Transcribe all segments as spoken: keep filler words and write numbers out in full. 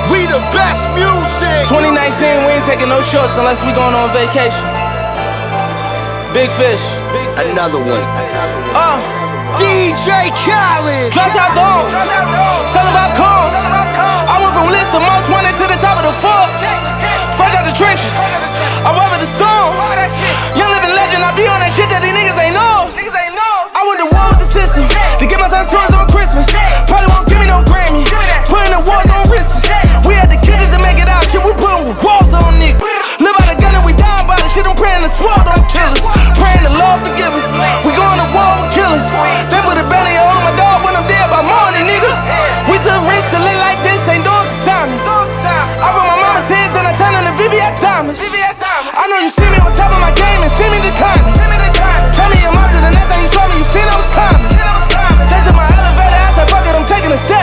We the best music. twenty nineteen, we ain't taking no shorts unless we going on vacation. Big fish. Another one. Uh, D J Khaled. Drop top dog. Selling popcorn. I went from list to most wanted to the top of the Forbes. Fresh out the trenches. I weather the storm. Young living legend. I be on that shit that these niggas ain't know. I went to war with the system to get my son toys on Christmas. Probably won't give me no Grammy. Putting the wars on wrists. We had the kitchens to make it out. Shit, we putting walls on niggas. Live by the gun and we down by the shit. I'm praying the sword don't kill us. Praying the Lord forgive us. We going to war with killers. They put a banner on my dog when I'm dead by morning, nigga. We took risks to live like this. Ain't doing Kasami. I wrote my mama tears and I turned into V V S diamonds. I know you see me on top of my game and see me declining. Tell me your mouth to the next time you saw me, you seen I was climbing. They took my elevator, I said fuck it, I'm taking a step.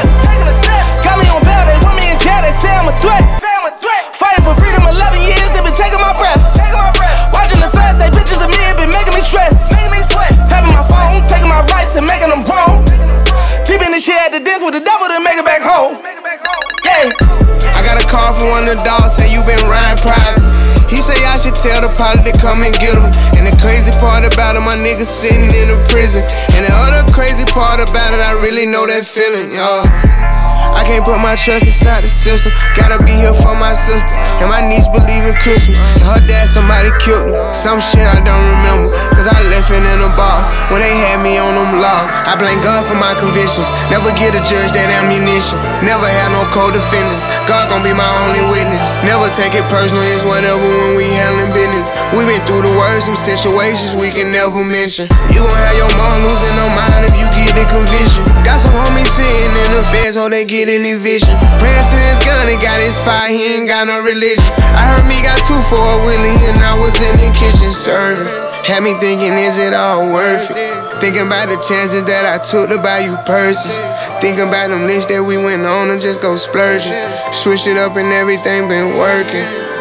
Got me on bail, they want me in jail, they say I'm a threat. Fighting for freedom, eleven years, they been taking my breath. Watching the fast, they pictures of me, it been making me stress. Tapping my phone, taking my rights and making them wrong. Keeping the shit at the dance with the devil to make it back home. Yeah. I got a call from one of the dogs, say you been riding private. He say I should tell the pilot to come and get him. And the crazy part about it, my nigga sitting in a prison. And the other crazy part about it, I really know that feeling, y'all. I can't put my trust inside the system. Gotta be here for my sister. And my niece believe in Christmas. And her dad, somebody killed him. Some shit I don't remember, cause I left it in the box when they had me on them laws. I blame God for my convictions. Never get a judge that ammunition. Never had no co-defendants. God gon' be my only witness. Never take it personal, it's whatever when we handling business. We been through the worst, some situations we can never mention. You gon' have your mom losing her mind if you get the conviction. Got some homies sitting in the feds, so they get any vision. Praying to his gun, he got his fire, he ain't got no religion. I heard me got two for a Willie, and I was in the kitchen serving. Had me thinking, is it all worth it? Thinking about the chances that I took to buy you purses. Thinking about them lists that we went on and just go splurging. Switch it up and everything been working.